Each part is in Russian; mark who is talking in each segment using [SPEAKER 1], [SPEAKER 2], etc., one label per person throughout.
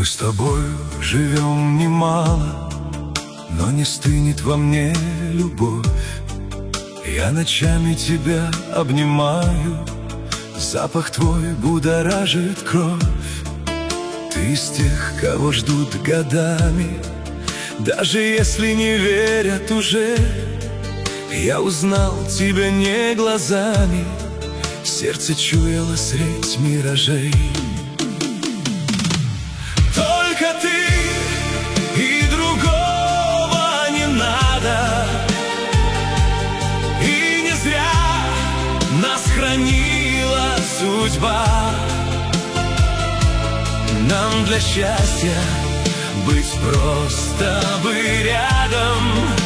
[SPEAKER 1] Мы с тобою живем немало, но не стынет во мне любовь. Я ночами тебя обнимаю, запах твой будоражит кровь. Ты из тех, кого ждут годами, даже если не верят уже. Я узнал тебя не глазами, сердце чуяло средь миражей. Только ты, и другого не надо, и не зря нас хранила судьба. Нам для счастья быть просто бы рядом,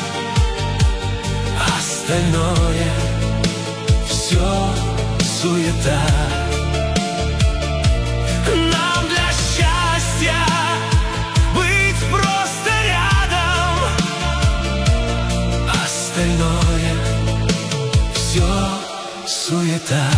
[SPEAKER 1] остальное все суета. Нам для счастья быть просто рядом, остальное все суета.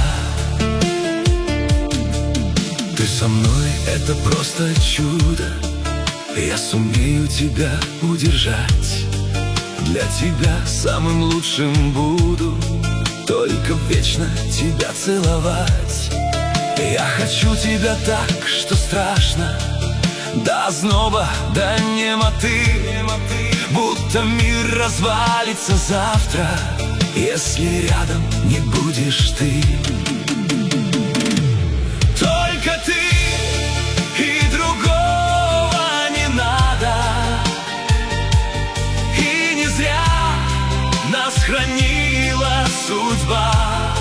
[SPEAKER 1] Ты со мной — это просто чудо, я сумею тебя удержать. Для тебя самым лучшим буду, только вечно тебя целовать. Я хочу тебя так, что страшно, до озноба, до немоты, будто мир развалится завтра, если рядом не будешь ты. Только ты, и другого не надо, и не зря нас хранила судьба.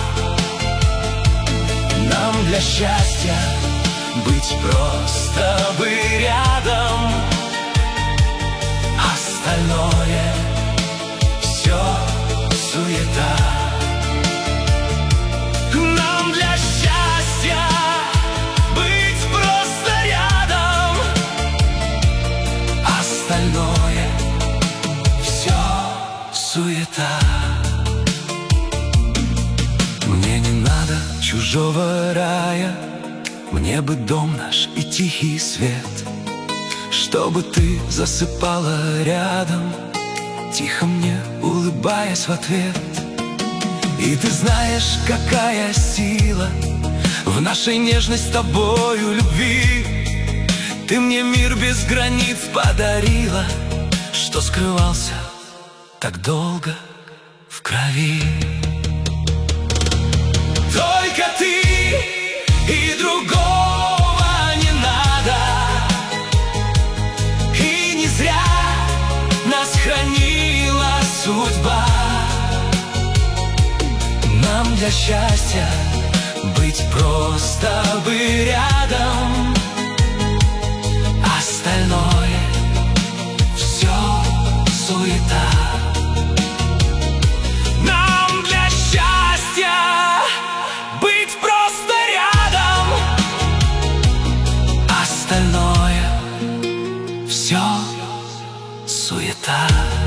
[SPEAKER 1] Нам для счастья быть просто бы рядом, остальное все суета. Нам для счастья быть просто рядом, остальное все суета. Мне не надо чужого рая, мне бы дом наш и тихий свет, чтобы ты засыпала рядом, тихо мне улыбаясь в ответ. И ты знаешь, какая сила в нашей нежной с тобою любви. Ты мне мир без границ подарила, что скрывался так долго в крови. Только ты, и другого не надо, и не зря нас хранила судьба. Нам для счастья быть просто бы рядом, остальное все суета. Нам для счастья быть просто рядом, остальное все суета.